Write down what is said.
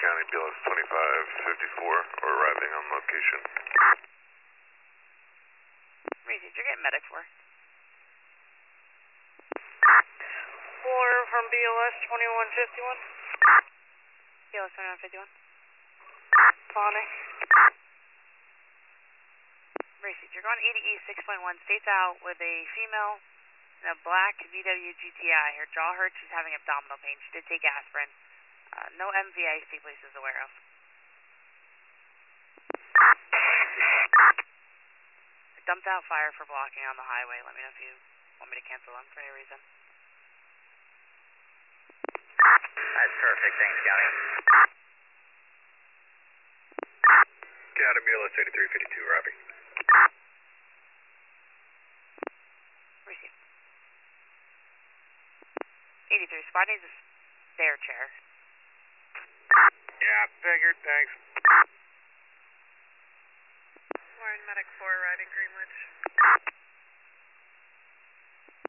County, BLS 2554, arriving on location. Reese, you're getting medic for. 4 from BLS 2151. BLS 2151. Bonnie. Reese, you're going 80 East 6.1, states out with a female in a black VW GTI. Her jaw hurts, she's having abdominal pain. She did take aspirin. No MVA police is aware of. I dumped out fire for blocking on the highway. Let me know if you want me to cancel them for any reason. That's perfect. Thanks, County. County, BLS 8352, arriving. Receive. 83, spot needs a stair chair. Yeah, figured, thanks. We're in medic 4, riding Greenwich.